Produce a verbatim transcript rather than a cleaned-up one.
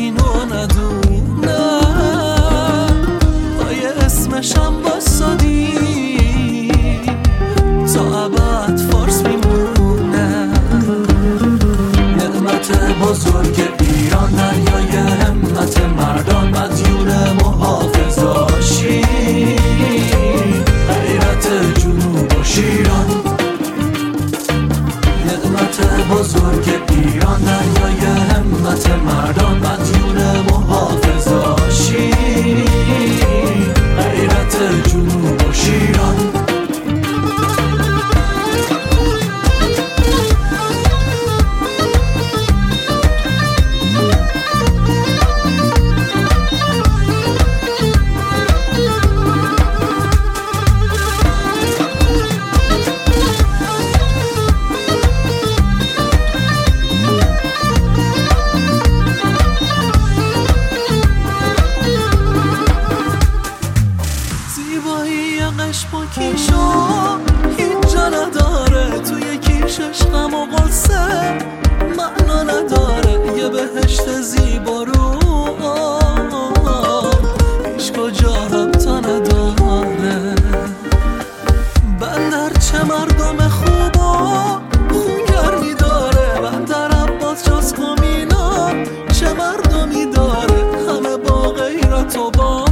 اینو ندونم پای اسمشم باسادی تا ابد فارس میمونه. نعمت بزرگ ایران دریای همت مردان مدیون محافظاشی غیرت جنوب و شیران. نعمت بزرگ ایران دریای همت مردان مدیون محافظاشی غیرت جنوب و شیران. زیبایی قش با کیشا هیچ جا نداره، توی کیشش غم و غصه معنا نداره. یه بهشت زیبا رو هیچ کجا ربطا نداره. بندر چه مردم خوبا خونگرمی داره، بندر عباس جز کمینا چه مردمی داره، همه با غیرت و با